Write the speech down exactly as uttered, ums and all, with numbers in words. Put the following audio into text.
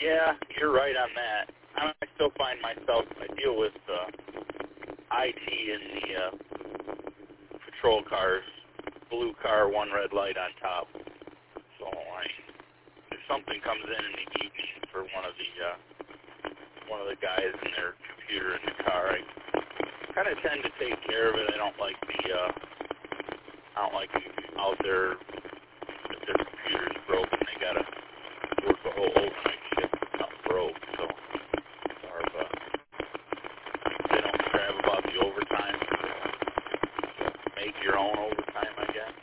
Yeah, you're right on that. I still find myself, I deal with uh, I T in the uh, patrol cars, blue car, one red light on top. So I, if something comes in in the evening for one of the uh, one of the guys in their computer in the car, I kind of tend to take care of it. I don't like the uh, I don't like out there if their computer's broken, they gotta work a whole overnight shift if something broke. So, or if uh, they don't care about the overtime, so make your own overtime, I guess.